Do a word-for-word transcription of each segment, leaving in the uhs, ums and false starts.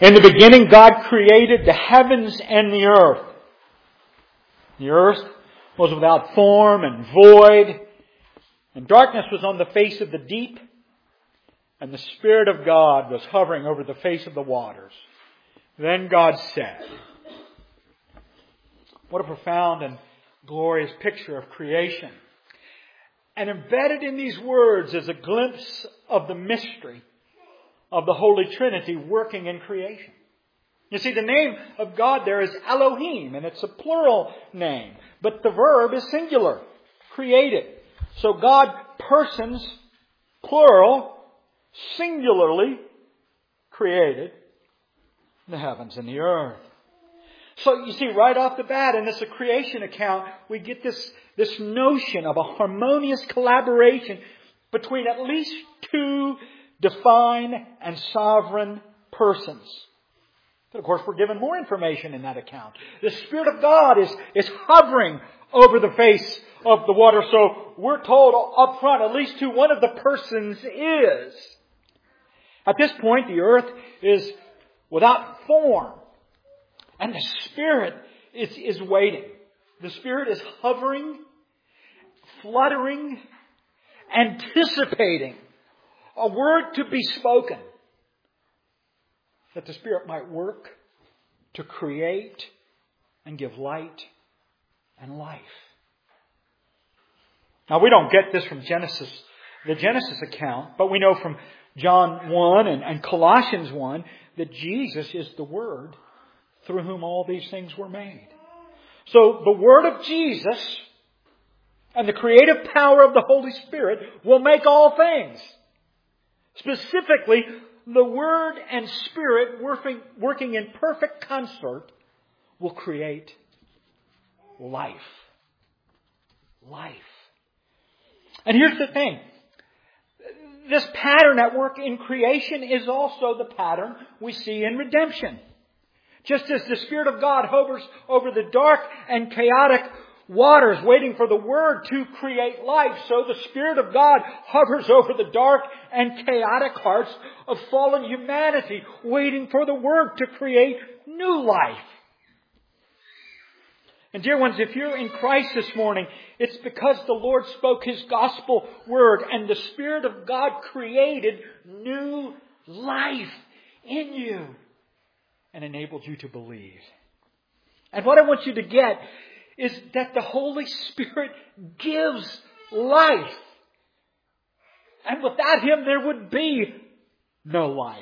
In the beginning, God created the heavens and the earth. The earth was without form and void, and darkness was on the face of the deep, and the Spirit of God was hovering over the face of the waters. Then God said. What a profound and glorious picture of creation. And embedded in these words is a glimpse of the mystery of the Holy Trinity working in creation. You see, the name of God there is Elohim, and it's a plural name. But the verb is singular, created. So God, persons, plural, singularly created the heavens and the earth. So you see, right off the bat in this creation account, we get this, this notion of a harmonious collaboration between at least two divine and sovereign persons. But of course, we're given more information in that account. The Spirit of God is, is hovering over the face of the water. So we're told up front, at least who one of the persons is. At this point, the earth is without form. And the Spirit is, is waiting. The Spirit is hovering, fluttering, anticipating a word to be spoken, that the Spirit might work to create and give light and life. Now, we don't get this from Genesis, the Genesis account, but we know from John one and, and Colossians one that Jesus is the Word through whom all these things were made. So the Word of Jesus and the creative power of the Holy Spirit will make all things. Specifically, the Word and Spirit working, working in perfect concert will create life. Life. And here's the thing. This pattern at work in creation is also the pattern we see in redemption. Just as the Spirit of God hovers over the dark and chaotic waters waiting for the Word to create life, so the Spirit of God hovers over the dark and chaotic hearts of fallen humanity, waiting for the Word to create new life. And dear ones, if you're in Christ this morning, it's because the Lord spoke His gospel word and the Spirit of God created new life in you and enabled you to believe. And what I want you to get is that the Holy Spirit gives life. And without Him, there would be no life.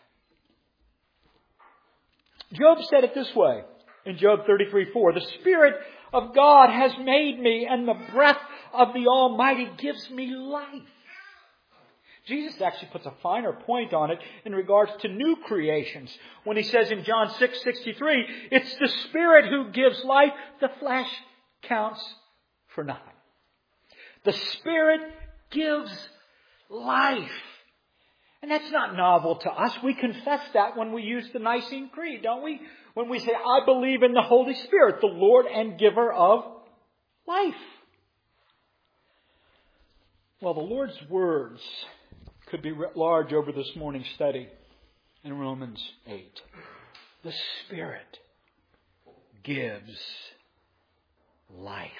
Job said it this way in Job thirty-three four. The Spirit of God has made me, and the breath of the Almighty gives me life. Jesus actually puts a finer point on it in regards to new creations when He says in John six sixty-three, it's the Spirit who gives life, the flesh counts for nothing. The Spirit gives life. And that's not novel to us. We confess that when we use the Nicene Creed, don't we? When we say, I believe in the Holy Spirit, the Lord and giver of life. Well, the Lord's words could be writ large over this morning's study in Romans eight. The Spirit gives life.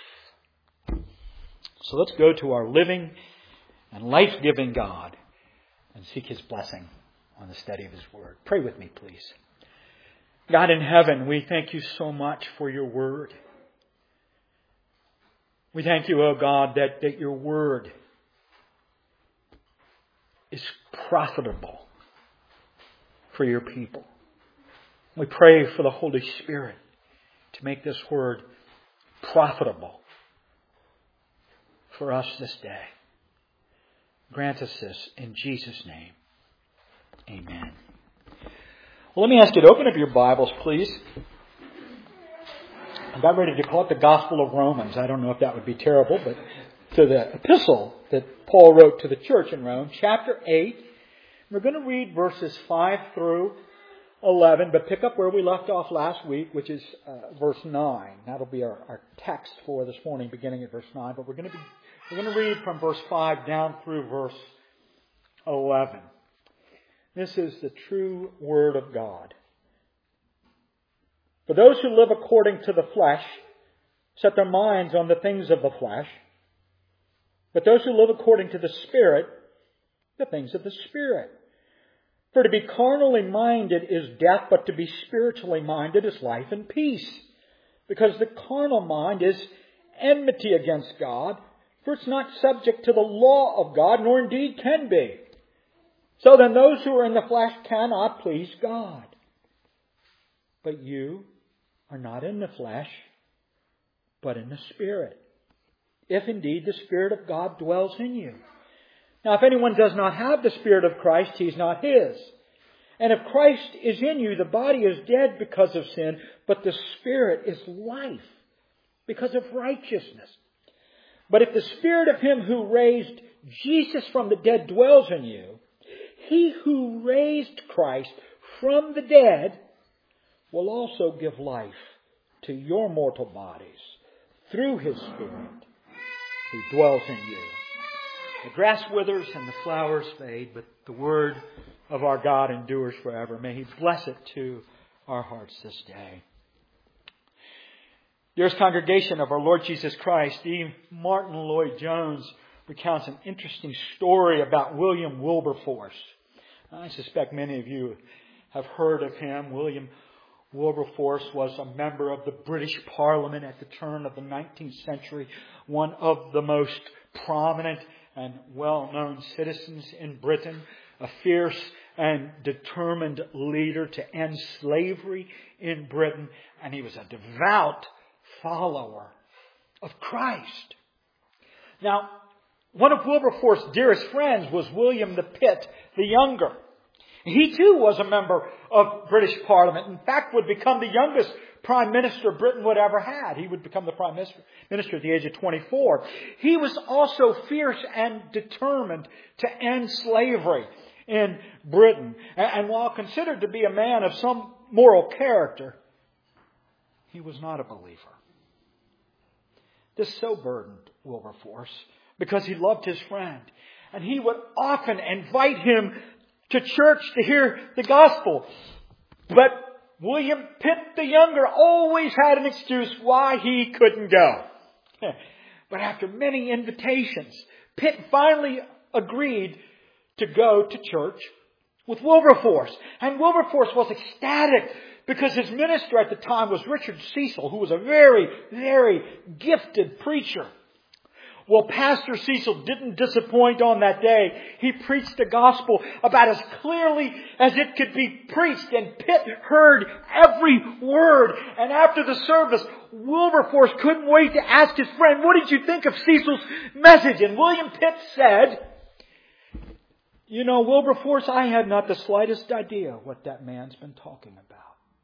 So let's go to our living and life-giving God and seek His blessing on the study of His Word. Pray with me, please. God in heaven, we thank You so much for Your Word. We thank You, O God, that, that Your Word is profitable for Your people. We pray for the Holy Spirit to make this Word profitable for us this day. Grant us this in Jesus' name. Amen. Well, let me ask you to open up your Bibles, please. I'm about ready to call it the Gospel of Romans. I don't know if that would be terrible, but to the epistle that Paul wrote to the church in Rome, chapter eight. We're going to read verses five through eleven, but pick up where we left off last week, which is uh, verse nine. That'll be our, our text for this morning, beginning at verse nine. But we're going to be we're going to read from verse five down through verse eleven. This is the true Word of God. For those who live according to the flesh set their minds on the things of the flesh, but those who live according to the Spirit, the things of the Spirit. For to be carnally minded is death, but to be spiritually minded is life and peace. Because the carnal mind is enmity against God, for it's not subject to the law of God, nor indeed can be. So then those who are in the flesh cannot please God. But you are not in the flesh, but in the Spirit, if indeed the Spirit of God dwells in you. Now, if anyone does not have the Spirit of Christ, he is not his. And if Christ is in you, the body is dead because of sin, but the Spirit is life because of righteousness. But if the Spirit of Him who raised Jesus from the dead dwells in you, He who raised Christ from the dead will also give life to your mortal bodies through His Spirit who dwells in you. The grass withers and the flowers fade, but the word of our God endures forever. May He bless it to our hearts this day. Dearest congregation of our Lord Jesus Christ, E. Martin Lloyd-Jones recounts an interesting story about William Wilberforce. I suspect many of you have heard of him. William Wilberforce was a member of the British Parliament at the turn of the nineteenth century, one of the most prominent and well-known citizens in Britain, a fierce and determined leader to end slavery in Britain, and he was a devout follower of Christ. Now, one of Wilberforce's dearest friends was William the Pitt the Younger. He too was a member of British Parliament. In fact, would become the youngest Prime Minister Britain would ever had. He would become the Prime Minister, Minister at the age of twenty-four. He was also fierce and determined to end slavery in Britain. And while considered to be a man of some moral character, he was not a believer. This so burdened Wilberforce because he loved his friend. And he would often invite him to church to hear the gospel. But William Pitt the Younger always had an excuse why he couldn't go. But after many invitations, Pitt finally agreed to go to church with Wilberforce. And Wilberforce was ecstatic because his minister at the time was Richard Cecil, who was a very, very gifted preacher. Well, Pastor Cecil didn't disappoint on that day. He preached the gospel about as clearly as it could be preached. And Pitt heard every word. And after the service, Wilberforce couldn't wait to ask his friend, "What did you think of Cecil's message?" And William Pitt said, "You know, Wilberforce, I had not the slightest idea what that man's been talking about."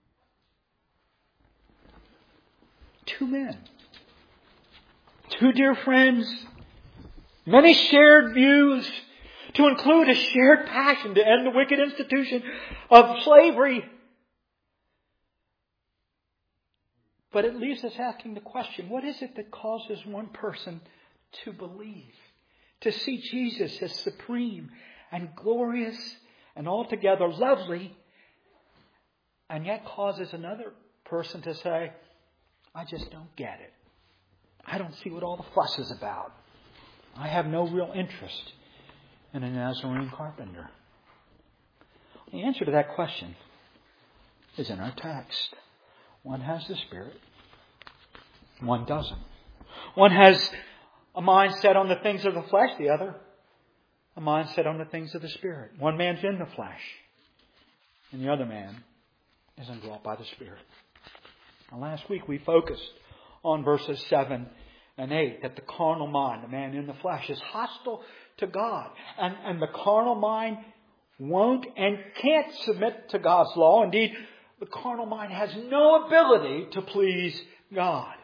Two men. Two dear friends, many shared views, to include a shared passion to end the wicked institution of slavery. But it leaves us asking the question, what is it that causes one person to believe, to see Jesus as supreme and glorious and altogether lovely, and yet causes another person to say, "I just don't get it. I don't see what all the fuss is about. I have no real interest in a Nazarene carpenter"? The answer to that question is in our text. One has the Spirit. One doesn't. One has a mind set on the things of the flesh. The other, a mind set on the things of the Spirit. One man's in the flesh. And the other man is indwelt by the Spirit. Now, last week we focused on verses seven and eight, that the carnal mind, the man in the flesh, is hostile to God. And, and the carnal mind won't and can't submit to God's law. Indeed, the carnal mind has no ability to please God.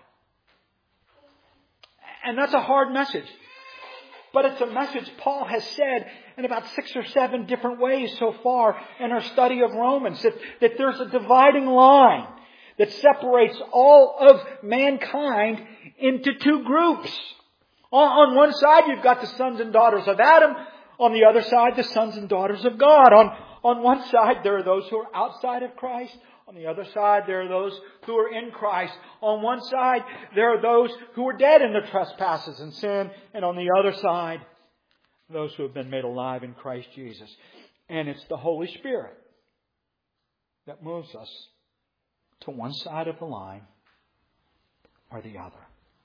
And that's a hard message. But it's a message Paul has said in about six or seven different ways so far in our study of Romans, that, that there's a dividing line that separates all of mankind into two groups. On one side, you've got the sons and daughters of Adam. On the other side, the sons and daughters of God. On, on one side, there are those who are outside of Christ. On the other side, there are those who are in Christ. On one side, there are those who are dead in their trespasses and sin. And on the other side, those who have been made alive in Christ Jesus. And it's the Holy Spirit that moves us to one side of the line or the other.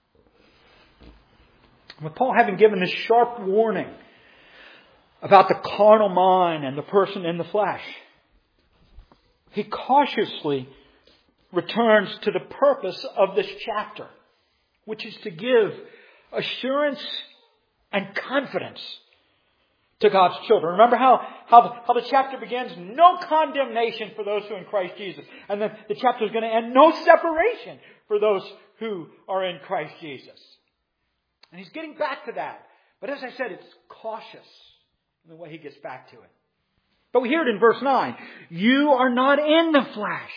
With Paul having given this sharp warning about the carnal mind and the person in the flesh, he cautiously returns to the purpose of this chapter, which is to give assurance and confidence to God's children. Remember how, how, the, how the chapter begins? No condemnation for those who are in Christ Jesus. And then the chapter is going to end, no separation for those who are in Christ Jesus. And he's getting back to that. But as I said, it's cautious in the way he gets back to it. But we hear it in verse nine. You are not in the flesh.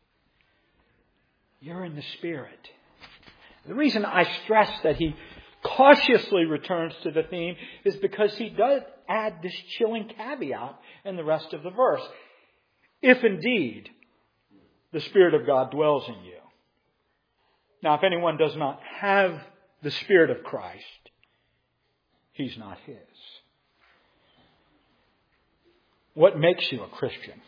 You're in the Spirit. The reason I stress that he cautiously returns to the theme is because he does add this chilling caveat in the rest of the verse. If indeed the Spirit of God dwells in you. Now, if anyone does not have the Spirit of Christ, he's not his. What makes you a Christian?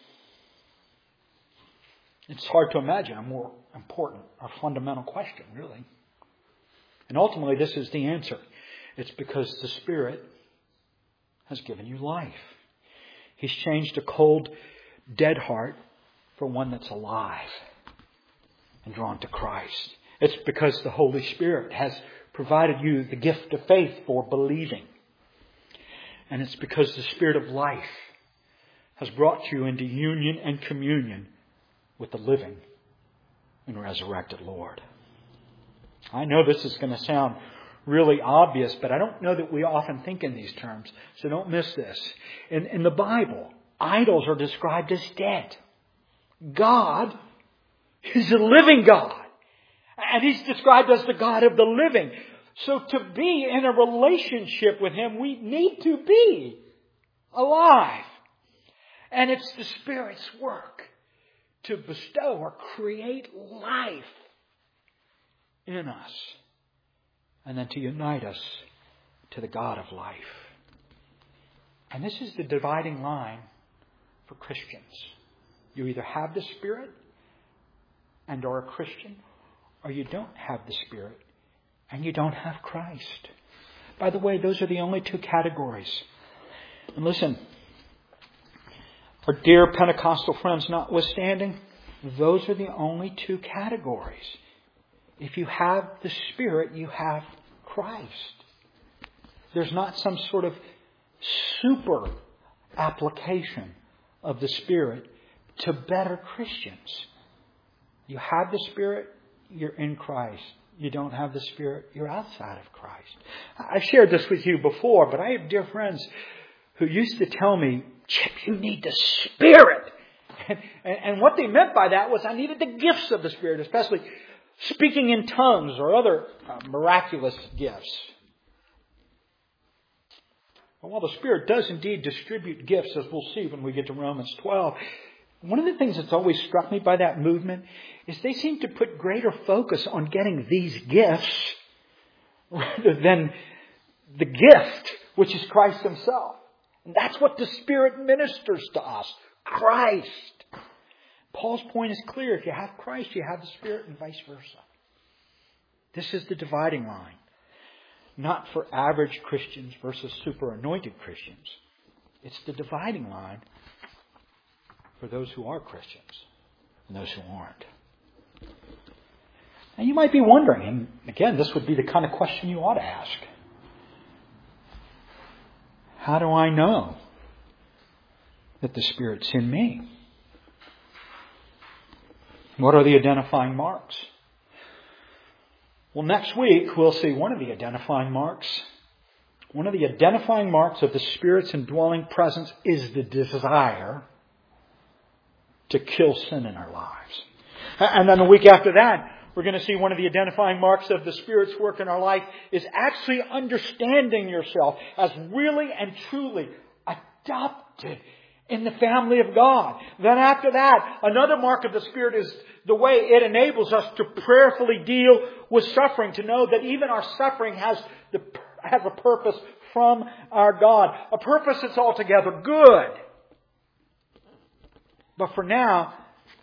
It's hard to imagine a more important or fundamental question, really. And ultimately, this is the answer. It's because the Spirit has given you life. He's changed a cold, dead heart for one that's alive and drawn to Christ. It's because the Holy Spirit has provided you the gift of faith for believing. And it's because the Spirit of life has brought you into union and communion with the living and resurrected Lord. I know this is going to sound really obvious, but I don't know that we often think in these terms. So don't miss this. In, in the Bible, idols are described as dead. God is a living God. And He's described as the God of the living. So to be in a relationship with Him, we need to be alive. And it's the Spirit's work to bestow or create life in us. And then to unite us to the God of life. And this is the dividing line for Christians. You either have the Spirit and are a Christian, or you don't have the Spirit and you don't have Christ. By the way, those are the only two categories. And listen, our dear Pentecostal friends notwithstanding, those are the only two categories. If you have the Spirit, you have Christ. There's not some sort of super application of the Spirit to better Christians. You have the Spirit, you're in Christ. You don't have the Spirit, you're outside of Christ. I've shared this with you before, but I have dear friends who used to tell me, Chip, you need the Spirit. And, and, and what they meant by that was I needed the gifts of the Spirit, especially speaking in tongues or other uh, miraculous gifts. Well, while the Spirit does indeed distribute gifts, as we'll see when we get to Romans twelve, one of the things that's always struck me by that movement is they seem to put greater focus on getting these gifts rather than the gift, which is Christ Himself. And that's what the Spirit ministers to us. Christ. Paul's point is clear. If you have Christ, you have the Spirit, and vice versa. This is the dividing line. Not for average Christians versus super anointed Christians. It's the dividing line for those who are Christians and those who aren't. And you might be wondering, and again, this would be the kind of question you ought to ask. How do I know that the Spirit's in me? What are the identifying marks? Well, next week we'll see one of the identifying marks. One of the identifying marks of the Spirit's indwelling presence is the desire to kill sin in our lives. And then the week after that, we're going to see one of the identifying marks of the Spirit's work in our life is actually understanding yourself as really and truly adopted in the family of God. Then after that, another mark of the Spirit is the way it enables us to prayerfully deal with suffering, to know that even our suffering has the has a purpose from our God. A purpose that's altogether good. But for now,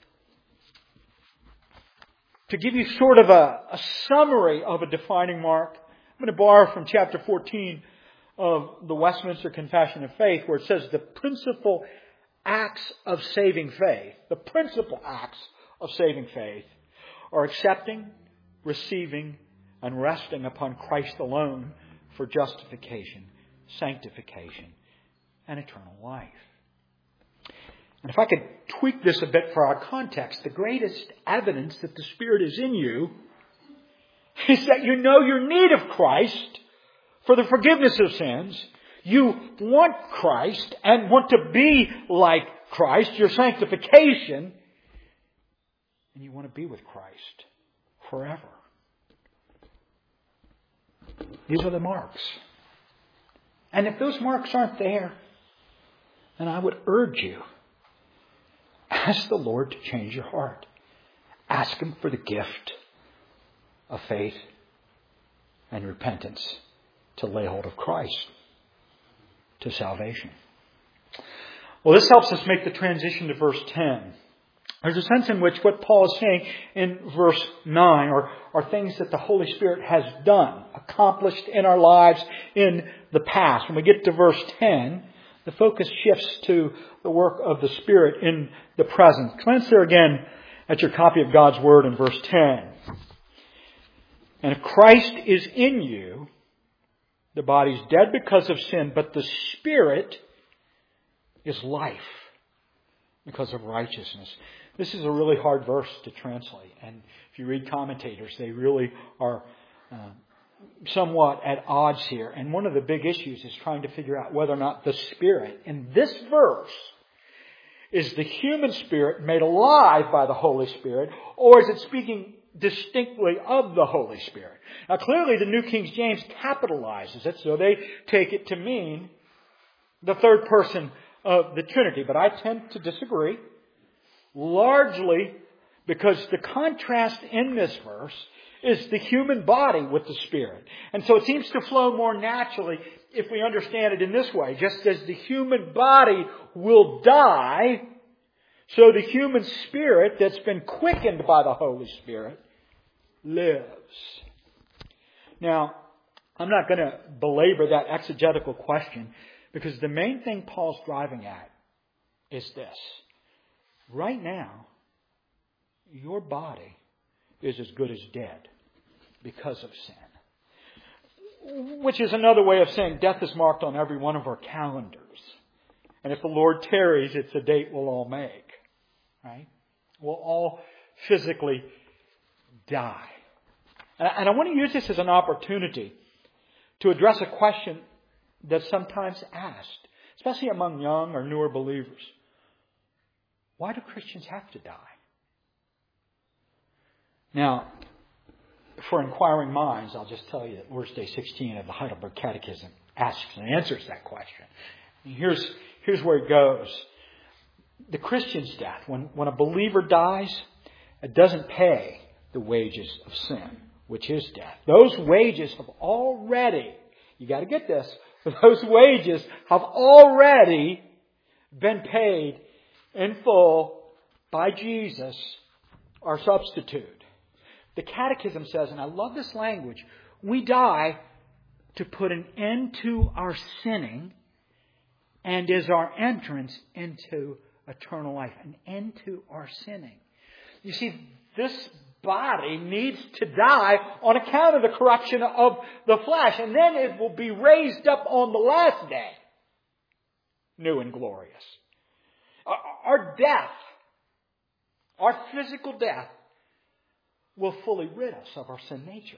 to give you sort of a, a summary of a defining mark, I'm going to borrow from chapter fourteen of the Westminster Confession of Faith, where it says the principal acts of saving faith, the principal acts of saving faith are accepting, receiving, and resting upon Christ alone for justification, sanctification, and eternal life. And if I could tweak this a bit for our context, the greatest evidence that the Spirit is in you is that you know your need of Christ for the forgiveness of sins. You want Christ and want to be like Christ, your sanctification, and you want to be with Christ forever. These are the marks. And if those marks aren't there, then I would urge you, ask the Lord to change your heart. Ask Him for the gift of faith and repentance to lay hold of Christ to salvation. Well, this helps us make the transition to verse ten. There's a sense in which what Paul is saying in verse nine are, are things that the Holy Spirit has done, accomplished in our lives in the past. When we get to verse ten, the focus shifts to the work of the Spirit in the present. Glance there again at your copy of God's Word in verse ten. And if Christ is in you, the body's dead because of sin, but the Spirit is life because of righteousness. This is a really hard verse to translate. And if you read commentators, they really are uh, somewhat at odds here. And one of the big issues is trying to figure out whether or not the Spirit in this verse is the human spirit made alive by the Holy Spirit, or is it speaking distinctly of the Holy Spirit? Now clearly the New King James capitalizes it, so they take it to mean the third person of the Trinity. But I tend to disagree, largely because the contrast in this verse is the human body with the Spirit. And so it seems to flow more naturally if we understand it in this way. Just as the human body will die, so the human spirit that's been quickened by the Holy Spirit lives. Now, I'm not going to belabor that exegetical question, because the main thing Paul's driving at is this. Right now, your body is as good as dead because of sin. Which is another way of saying death is marked on every one of our calendars. And if the Lord tarries, it's a date we'll all make. Right? We'll all physically die. And I want to use this as an opportunity to address a question that's sometimes asked, especially among young or newer believers. Why do Christians have to die? Now, for inquiring minds, I'll just tell you that Lord's Day sixteen of the Heidelberg Catechism asks and answers that question. And here's, here's where it goes. The Christian's death, when, when a believer dies, it doesn't pay the wages of sin, which is death. Those wages have already, you got to get this, those wages have already been paid in full by Jesus, our substitute. The Catechism says, and I love this language, we die to put an end to our sinning and is our entrance into eternal life. An end to our sinning. You see, this body needs to die on account of the corruption of the flesh, and then it will be raised up on the last day, new and glorious. Our death, our physical death, will fully rid us of our sin nature.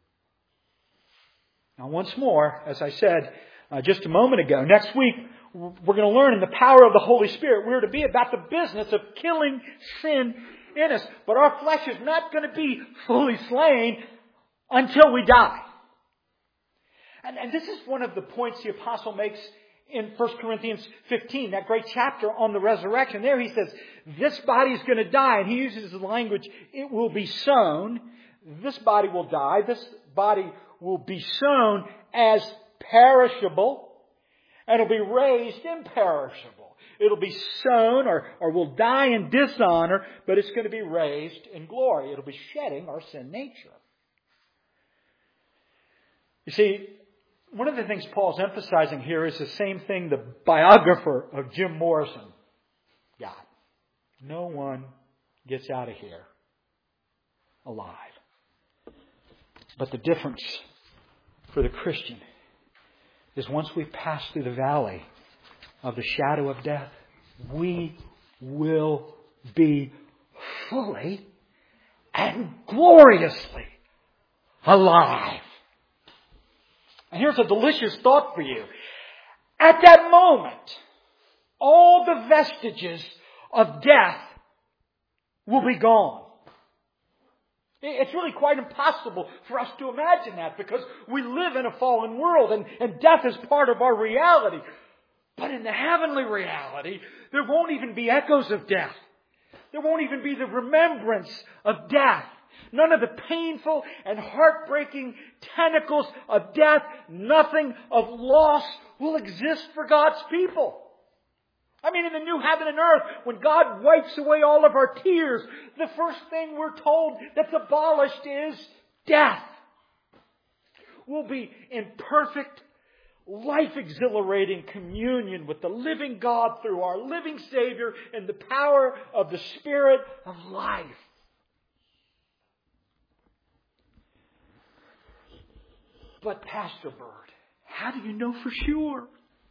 Now, once more, as I said uh, just a moment ago, next week we're going to learn in the power of the Holy Spirit we're to be about the business of killing sin in us. But our flesh is not going to be fully slain until we die. And, and this is one of the points the apostle makes in First Corinthians fifteen, that great chapter on the resurrection. There he says, this body is going to die. And he uses the language, it will be sown. This body will die. This body will be sown as perishable. And it'll be raised imperishable. It'll be sown or, or will die in dishonor, but it's going to be raised in glory. It'll be shedding our sin nature. You see, one of the things Paul's emphasizing here is the same thing the biographer of Jim Morrison got. No one gets out of here alive. But the difference for the Christian is once we pass through the valley of the shadow of death, we will be fully and gloriously alive. And here's a delicious thought for you. At that moment, all the vestiges of death will be gone. It's really quite impossible for us to imagine that because we live in a fallen world and, and death is part of our reality. But in the heavenly reality, there won't even be echoes of death. There won't even be the remembrance of death. None of the painful and heartbreaking tentacles of death, nothing of loss will exist for God's people. I mean, in the new heaven and earth, when God wipes away all of our tears, the first thing we're told that's abolished is death. We'll be in perfect, life-exhilarating communion with the living God through our living Savior and the power of the Spirit of life. But Pastor Bird, how do you know for sure?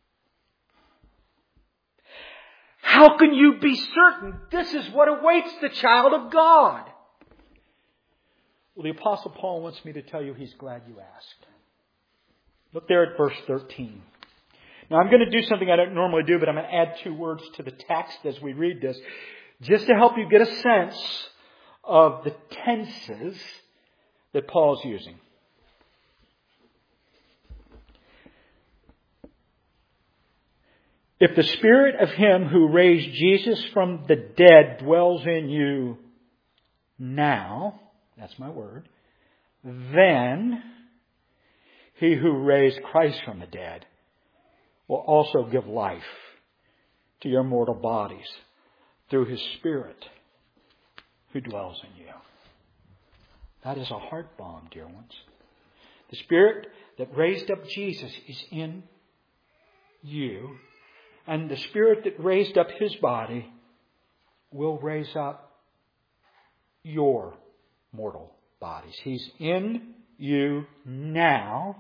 How can you be certain this is what awaits the child of God? Well, the Apostle Paul wants me to tell you he's glad you asked. Look there at verse thirteen. Now I'm going to do something I don't normally do, but I'm going to add two words to the text as we read this, just to help you get a sense of the tenses that Paul's using. If the Spirit of Him who raised Jesus from the dead dwells in you now, that's my word, then He who raised Christ from the dead will also give life to your mortal bodies through His Spirit who dwells in you. That is a heart bomb, dear ones. The Spirit that raised up Jesus is in you. And the Spirit that raised up His body will raise up your mortal bodies. He's in you now,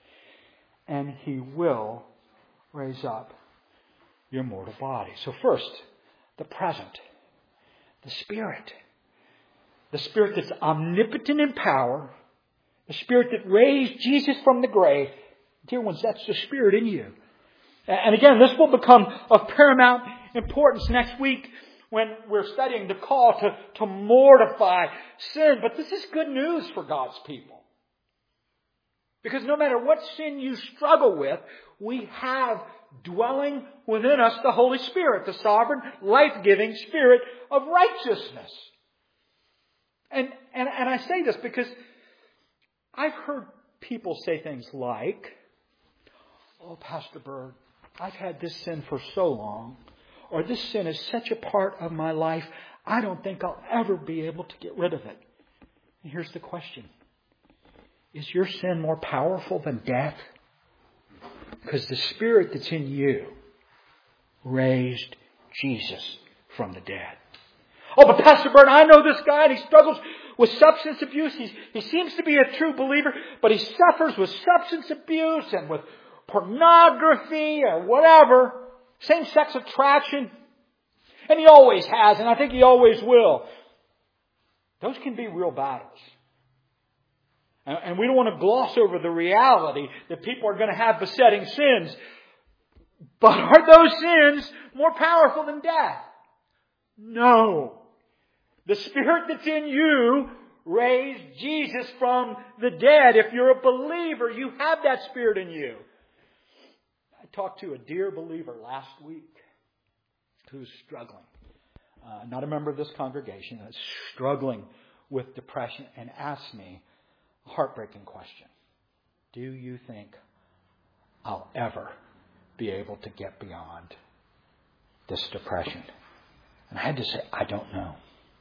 and He will raise up your mortal body. So first, the present. The Spirit. The Spirit that's omnipotent in power. The Spirit that raised Jesus from the grave. Dear ones, that's the Spirit in you. And again, this will become of paramount importance next week when we're studying the call to, to mortify sin. But this is good news for God's people. Because no matter what sin you struggle with, we have dwelling within us the Holy Spirit, the sovereign, life-giving Spirit of righteousness. And, and, and I say this because I've heard people say things like, "Oh, Pastor Bird, I've had this sin for so long," or "this sin is such a part of my life, I don't think I'll ever be able to get rid of it." And here's the question. Is your sin more powerful than death? Because the Spirit that's in you raised Jesus from the dead. "Oh, but Pastor Bird, I know this guy and he struggles with substance abuse. He's, he seems to be a true believer, but he suffers with substance abuse and with pornography or whatever, same-sex attraction. And he always has, and I think he always will." Those can be real battles. And we don't want to gloss over the reality that people are going to have besetting sins. But are those sins more powerful than death? No. The Spirit that's in you raised Jesus from the dead. If you're a believer, you have that Spirit in you. I talked to a dear believer last week who's struggling. Uh, not a member of this congregation, that's struggling with depression, and asked me a heartbreaking question. Do you think I'll ever be able to get beyond this depression? And I had to say, I don't know.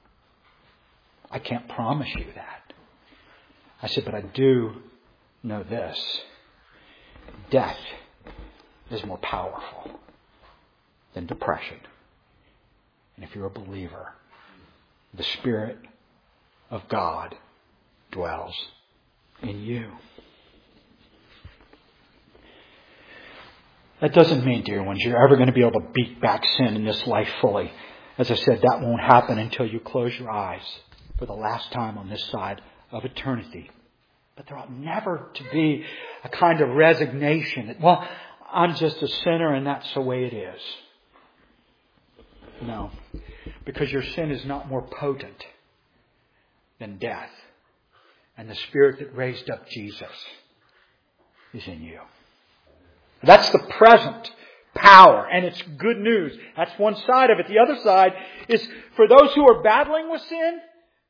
I can't promise you that. I said, but I do know this. Death is more powerful than depression. And if you're a believer, the Spirit of God dwells in you. That doesn't mean, dear ones, you're ever going to be able to beat back sin in this life fully. As I said, that won't happen until you close your eyes for the last time on this side of eternity. But there ought never to be a kind of resignation that, well, I'm just a sinner and that's the way it is. No, because your sin is not more potent than death. And the Spirit that raised up Jesus is in you. That's the present power, and it's good news. That's one side of it. The other side is for those who are battling with sin,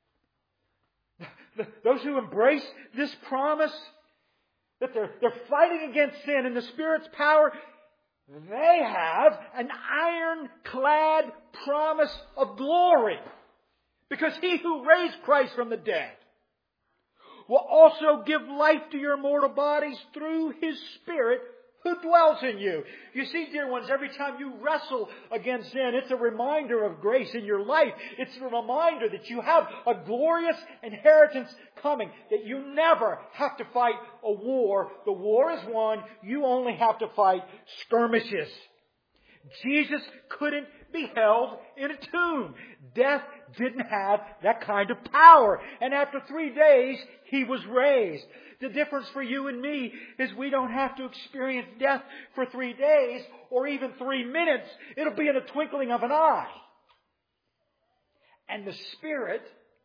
those who embrace this promise that they're, they're fighting against sin and the Spirit's power, they have an ironclad promise of glory. Because He who raised Christ from the dead will also give life to your mortal bodies through His Spirit who dwells in you. You see, dear ones, every time you wrestle against sin, it's a reminder of grace in your life. It's a reminder that you have a glorious inheritance coming, that you never have to fight a war. The war is won. You only have to fight skirmishes. Jesus couldn't be held in a tomb. Death didn't have that kind of power. And after three days, He was raised. The difference for you and me is we don't have to experience death for three days or even three minutes. It'll be in a twinkling of an eye. And the Spirit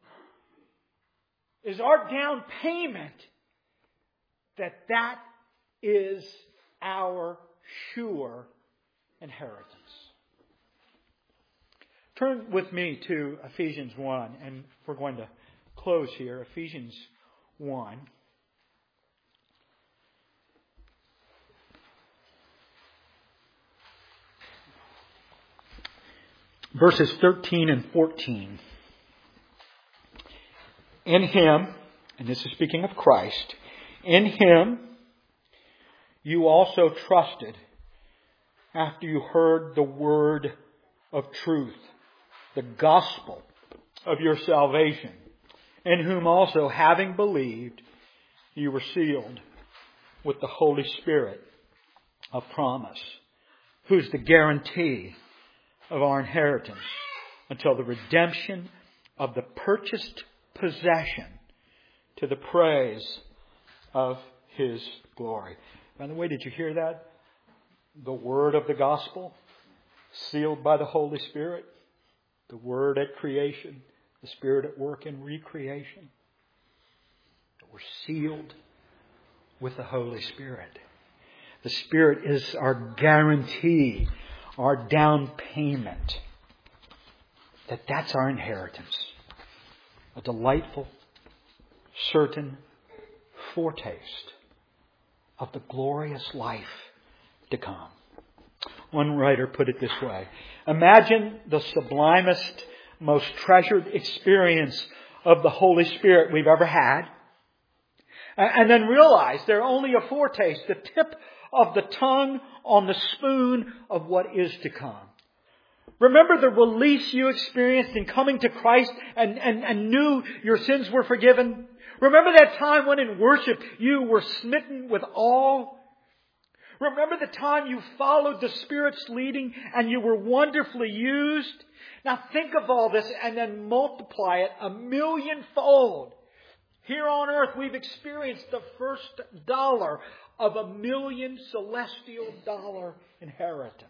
is our down payment that that is our sure inheritance. Turn with me to Ephesians one, and we're going to close here. Ephesians one. Verses thirteen and fourteen. In Him, and this is speaking of Christ, in Him you also trusted after you heard the word of truth, the gospel of your salvation, in whom also, having believed, you were sealed with the Holy Spirit of promise, who's the guarantee of our inheritance until the redemption of the purchased possession to the praise of His glory. By the way, did you hear that? The word of the gospel, sealed by the Holy Spirit. The word at creation, the Spirit at work in recreation. We're sealed with the Holy Spirit. The Spirit is our guarantee, our down payment. That that's our inheritance. A delightful, certain foretaste of the glorious life to come. One writer put it this way. Imagine the sublimest, most treasured experience of the Holy Spirit we've ever had. And then realize they're only a foretaste, the tip of the tongue on the spoon of what is to come. Remember the release you experienced in coming to Christ and, and, and knew your sins were forgiven? Remember that time when in worship you were smitten with awe? Remember the time you followed the Spirit's leading and you were wonderfully used? Now think of all this and then multiply it a millionfold. Here on earth we've experienced the first dollar of a million celestial dollar inheritance.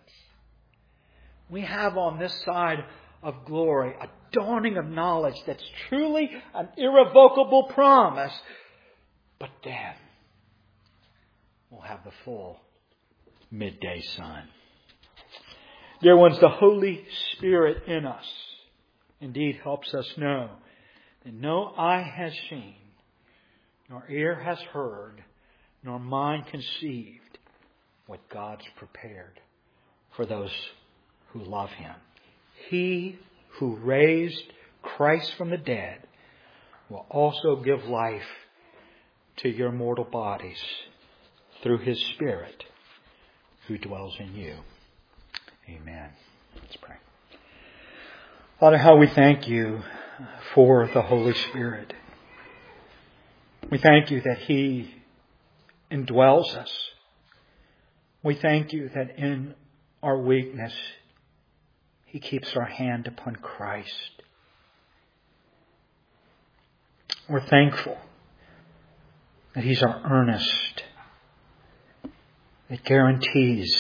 We have on this side of glory a dawning of knowledge that's truly an irrevocable promise. But then we'll have the full midday sun. Dear ones, the Holy Spirit in us indeed helps us know that no eye has seen, nor ear has heard, nor mind conceived what God's prepared for those who love Him. He who raised Christ from the dead will also give life to your mortal bodies through His Spirit who dwells in you. Amen. Let's pray. Father, how we thank You for the Holy Spirit. We thank You that He indwells us. We thank You that in our weakness He keeps our hand upon Christ. We're thankful that He's our earnest. It guarantees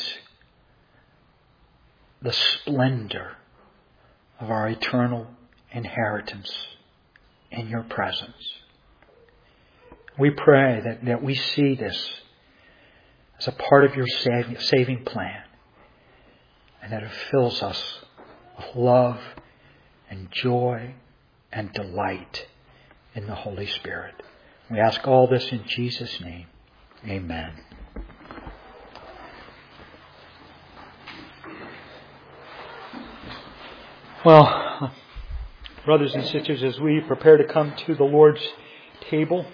the splendor of our eternal inheritance in Your presence. We pray that, that we see this as a part of Your saving, saving plan, and that it fills us with love and joy and delight in the Holy Spirit. We ask all this in Jesus' name. Amen. Well, brothers and sisters, as we prepare to come to the Lord's table,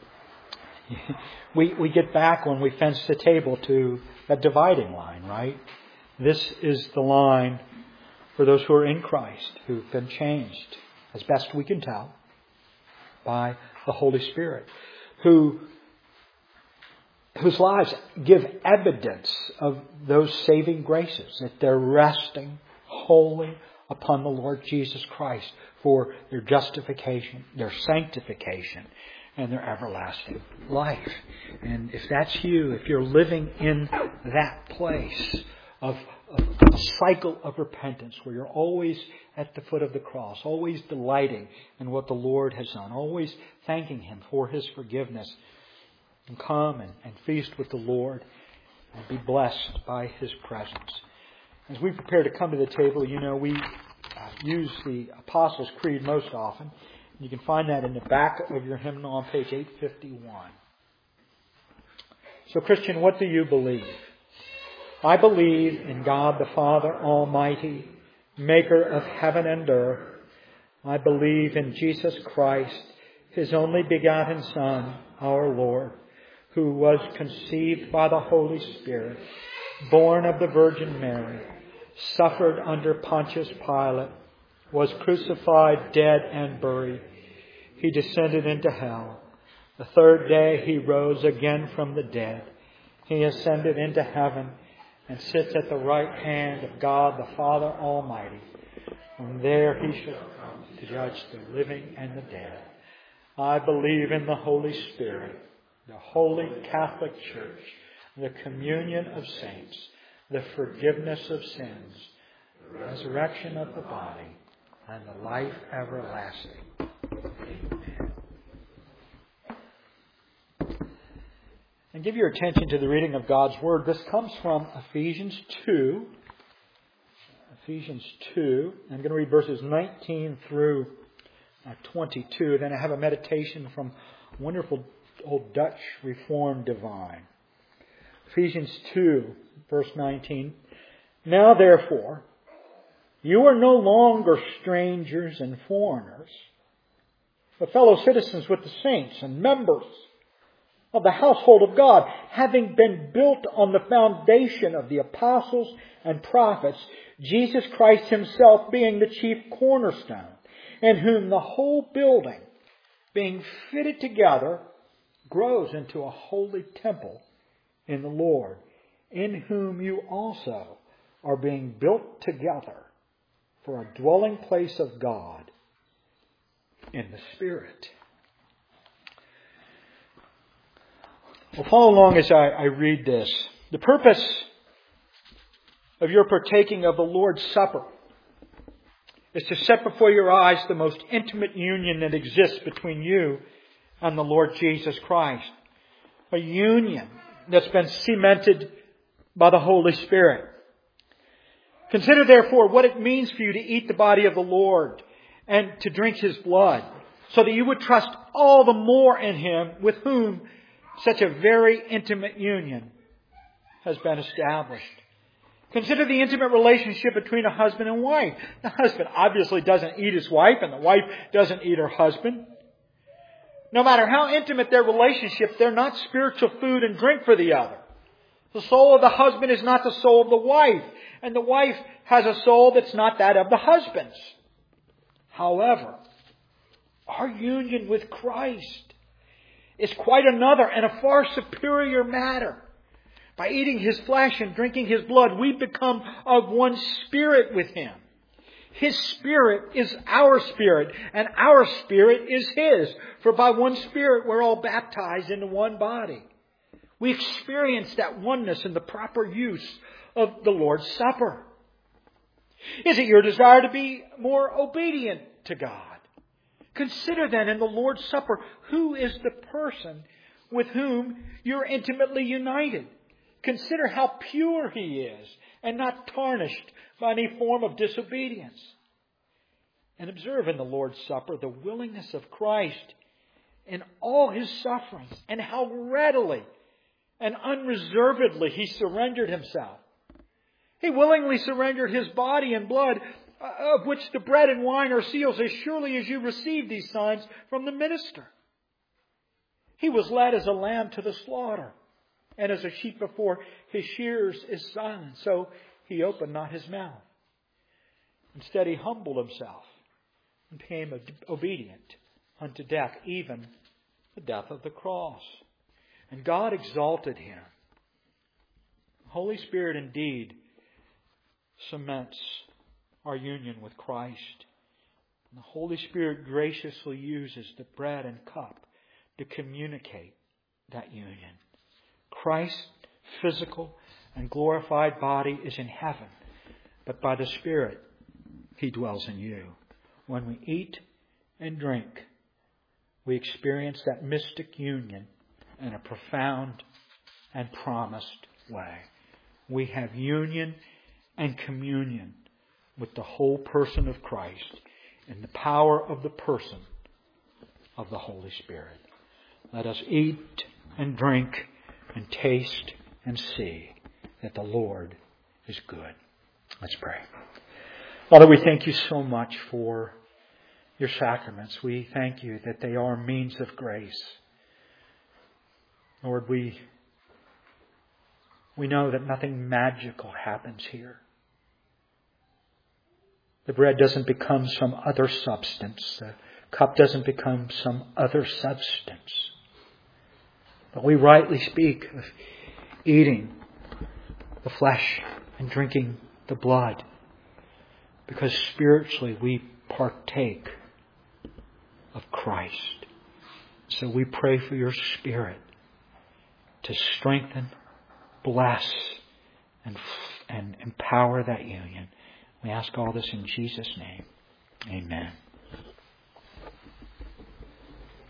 we we get back when we fence the table to that dividing line, right? This is the line for those who are in Christ, who've been changed, as best we can tell, by the Holy Spirit, who whose lives give evidence of those saving graces, that they're resting wholly upon the Lord Jesus Christ for their justification, their sanctification, and their everlasting life. And if that's you, if you're living in that place of, of a cycle of repentance where you're always at the foot of the cross, always delighting in what the Lord has done, always thanking Him for His forgiveness, and come and, and feast with the Lord and be blessed by His presence. As we prepare to come to the table, you know, we uh, use the Apostles' Creed most often. You can find that in the back of your hymnal on page eight fifty-one. So, Christian, what do you believe? I believe in God the Father Almighty, maker of heaven and earth. I believe in Jesus Christ, His only begotten Son, our Lord, who was conceived by the Holy Spirit, born of the Virgin Mary, suffered under Pontius Pilate, was crucified, dead, and buried. He descended into hell. The third day He rose again from the dead. He ascended into heaven and sits at the right hand of God the Father Almighty. From there He shall come to judge the living and the dead. I believe in the Holy Spirit, the Holy Catholic Church, the communion of saints, the forgiveness of sins, the resurrection of the body, and the life everlasting. Amen. And give your attention to the reading of God's Word. This comes from Ephesians two. Ephesians two. I'm going to read verses nineteen through twenty-two. Then I have a meditation from a wonderful old Dutch Reformed divine. Ephesians two, verse nineteen. Now therefore, you are no longer strangers and foreigners, but fellow citizens with the saints and members of the household of God, having been built on the foundation of the apostles and prophets, Jesus Christ Himself being the chief cornerstone, in whom the whole building, being fitted together, grows into a holy temple in the Lord, in whom you also are being built together for a dwelling place of God in the Spirit. Well, follow along as I, I read this. The purpose of your partaking of the Lord's Supper is to set before your eyes the most intimate union that exists between you and the Lord Jesus Christ. A union that's been cemented by the Holy Spirit. Consider therefore what it means for you to eat the body of the Lord and to drink His blood, so that you would trust all the more in Him, with whom such a very intimate union has been established. Consider the intimate relationship between a husband and wife. The husband obviously doesn't eat his wife, and the wife doesn't eat her husband. No matter how intimate their relationship, they're not spiritual food and drink for the other. The soul of the husband is not the soul of the wife, and the wife has a soul that's not that of the husband's. However, our union with Christ is quite another and a far superior matter. By eating His flesh and drinking His blood, we become of one spirit with Him. His spirit is our spirit, and our spirit is His. For by one Spirit we're all baptized into one body. We experience that oneness in the proper use of the Lord's Supper. Is it your desire to be more obedient to God? Consider then in the Lord's Supper who is the person with whom you're intimately united. Consider how pure He is and not tarnished by any form of disobedience. And observe in the Lord's Supper the willingness of Christ in all His sufferings, and how readily and unreservedly He surrendered Himself. He willingly surrendered His body and blood, of which the bread and wine are seals, as surely as you receive these signs from the minister. He was led as a lamb to the slaughter, and as a sheep before his shearers is silent, so He opened not His mouth. Instead, He humbled Himself and became obedient unto death, even the death of the cross. And God exalted Him. The Holy Spirit indeed cements our union with Christ. And the Holy Spirit graciously uses the bread and cup to communicate that union. Christ's physical and glorified body is in heaven, but by the Spirit He dwells in you. When we eat and drink, we experience that mystic union in a profound and promised way. We have union and communion with the whole person of Christ in the power of the person of the Holy Spirit. Let us eat and drink and taste and see that the Lord is good. Let's pray. Father, we thank You so much for Your sacraments. We thank You that they are means of grace. Lord, we, we know that nothing magical happens here. The bread doesn't become some other substance. The cup doesn't become some other substance. But we rightly speak of eating the flesh and drinking the blood, because spiritually we partake of Christ. So we pray for Your Spirit to strengthen, bless, and, and empower that union. We ask all this in Jesus' name. Amen.